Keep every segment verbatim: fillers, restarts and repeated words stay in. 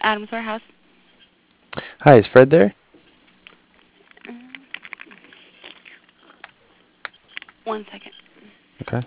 Adams Warehouse. Hi, is Fred there? One second. Okay.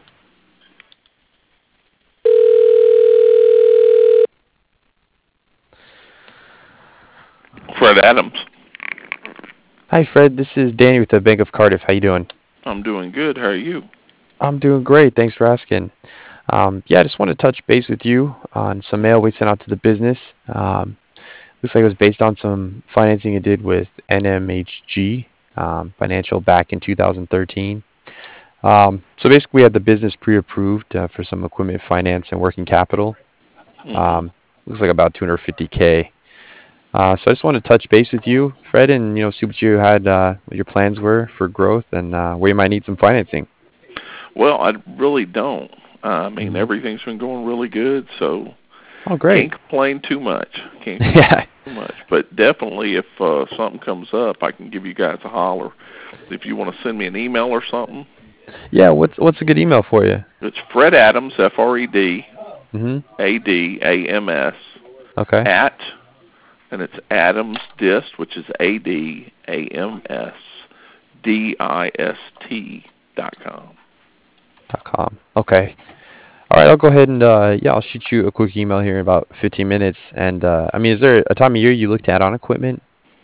Fred Adams. Hi, Fred. This is Danny with the Bank of Cardiff. How you doing? I'm doing good. How are you? I'm doing great. Thanks for asking. Um, yeah, I just want to touch base with you on some mail we sent out to the business. Um, looks like it was based on some financing you did with N M H G um, Financial back in two thousand thirteen. Um, so basically, we had the business pre-approved uh, for some equipment finance and working capital. Mm-hmm. Um, looks like about two hundred fifty K. Uh, so I just want to touch base with you, Fred, and you know see what you had, uh, what your plans were for growth, and uh, where you might need some financing. Well, I really don't. Uh, I mean, Hmm. everything's been going really good, so Oh, can't great. complain too much. Can't complain Yeah. too much. But definitely, if uh, something comes up, I can give you guys a holler. If you want to send me an email or something, Yeah. What's what's a good email for you? it's Fred Adams, F R E D Hmm. A D A M S, Okay. at, and it's Adams Dist, which is A D A M S D I S T dot com. Dot com. Okay. All right. I'll go ahead and uh, yeah, I'll shoot you a quick email here in about fifteen minutes. And uh, I mean, is there a time of year you look to add on equipment?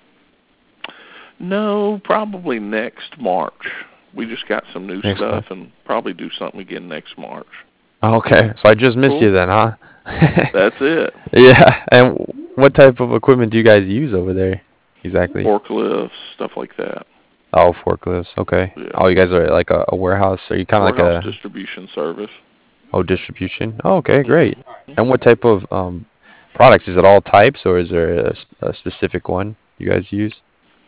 No, probably next March. We just got some new Next stuff month. and probably do something again next March. Okay. So I just missed you Cool. then, huh? That's it. Yeah. And what type of equipment do you guys use over there exactly? Forklifts, stuff like that. Oh, forklifts. Okay. Yeah. Oh, you guys are like a, a warehouse? Are you kind of like Warehouse a distribution service. oh distribution? Oh, okay, great. Mm-hmm. And what type of um products? Is it all types, or is there a, s- a specific one you guys use?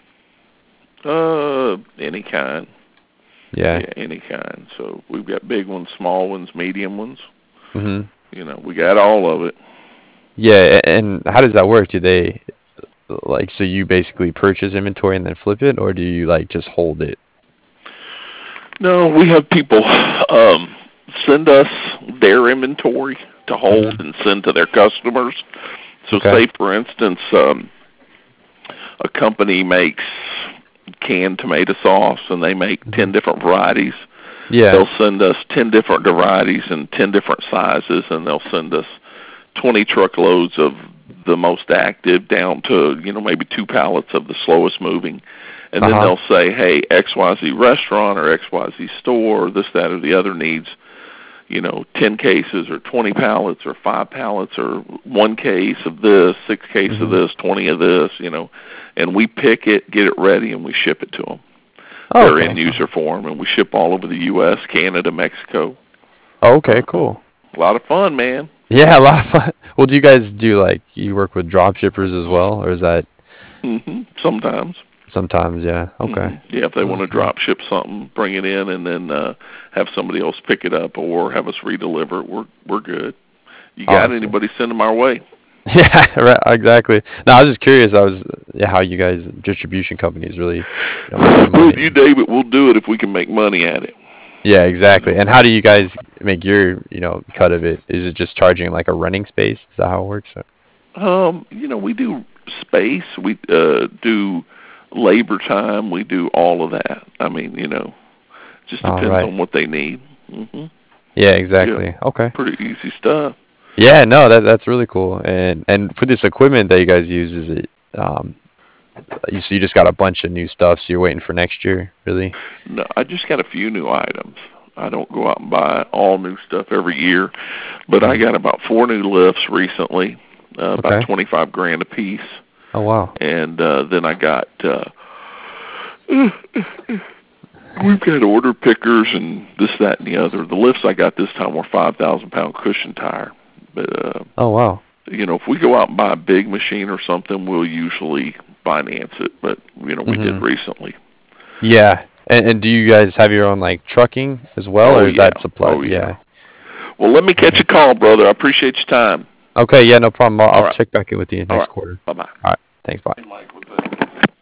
Uh, any kind. Yeah. Yeah, any kind. So we've got big ones, small ones, medium ones. Hmm. You know, we got all of it. Yeah. a- And how does that work? Do they like so you basically purchase inventory and then flip it, or do you like just hold it? No, we have people um, send us their inventory to hold Hmm. and send to their customers. So Okay. say, for instance, um, a company makes canned tomato sauce and they make Hmm. ten different varieties. Yeah. They'll send us ten different varieties in ten different sizes, and they'll send us twenty truckloads of the most active down to, you know, maybe two pallets of the slowest moving. And then Uh-huh. they'll say, hey, X Y Z restaurant or X Y Z store, this, that, or the other needs, you know, ten cases or twenty pallets or five pallets or one case of this, six cases of Hmm. this, twenty of this, you know. And we pick it, get it ready, and we ship it to them. Oh, Their end okay. user form, and we ship all over the U S, Canada, Mexico. Oh, okay, Uh, cool. a lot of fun, man. Yeah, a lot of fun. Well, do you guys do like you work with drop shippers as well, or is that hmm Sometimes. sometimes? Yeah. Okay. hmm Yeah, if they want to Awesome. drop ship something, bring it in, and then uh, have somebody else pick it up, or have us redeliver it. We're we're good. You got Awesome. anybody, send them our way. Yeah, right, exactly. No, I was just curious. I was yeah, how you guys distribution companies really, you know, making But you money. name it, we'll do it if we can make money at it. Yeah, You exactly. know. And how do you guys make your, you know, cut of it? Is it just charging like a running space? Is that how it works? Or- Um, you know, we do space, we uh, do labor time, we do all of that. I mean, you know, just All depends right. on what they need. hmm Yeah, Yeah, exactly. Okay. pretty easy stuff. Yeah, no, that that's really cool. And and for this equipment that you guys use, is it um you so you just got a bunch of new stuff, so you're waiting for next year, really? No, I just got a few new items. I don't go out and buy all new stuff every year, but I Hmm. got about four new lifts recently, uh, about Okay. twenty-five grand a piece, Oh wow. and uh, then I got uh, we've got order pickers and this, that, and the other. The lifts I got this time were five thousand pound cushion tire, but uh, Oh wow. you know, if we go out and buy a big machine or something, we'll usually finance it. But you know, we did Hmm. recently. Yeah. And and do you guys have your own like trucking as well, Oh or is yeah, that supplied? oh yeah. Yeah. Well, let me catch Okay. a call, brother. I appreciate your time. Okay, yeah, no problem. I'll, All I'll right, check back in with you all next right. quarter. Bye bye. All right. Thanks. Bye. Hey, Mike, what's up?